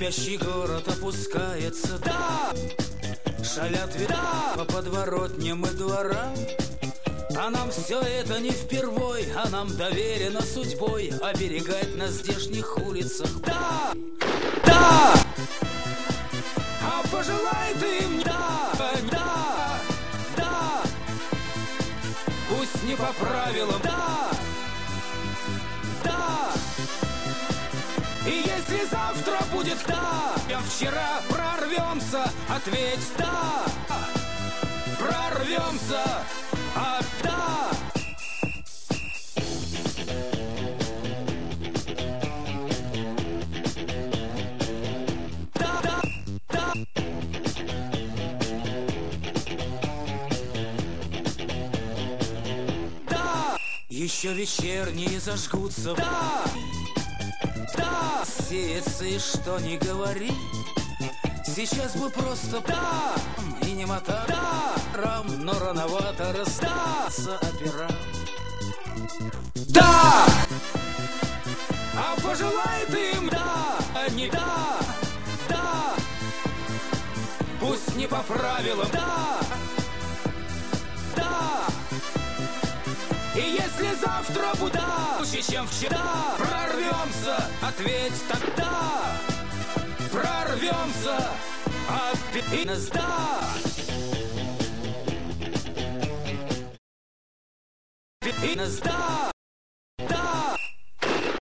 Спящий город опускается, да, шалят ветра по подворотням и дворам. А нам все это не впервой, а нам доверено судьбой оберегать на здешних улицах. Да, да, а пожелай ты мне, да, да, да, пусть не по правилам, да, да. И если завтра будет да, я вчера прорвемся, ответь да, прорвемся, а да. Да, да, да. Да, еще вечерние зажгутся, да. Да, сеется и что не говори, сейчас бы просто да, и не мота, да, но рановато раздаться операм. Да, а пожелай ты им, да, а не да, да, пусть не по правилам, да, да. И если завтра будет лучше, чем вчера, прорвемся, ответь тогда, прорвемся, и нас да. И нас да.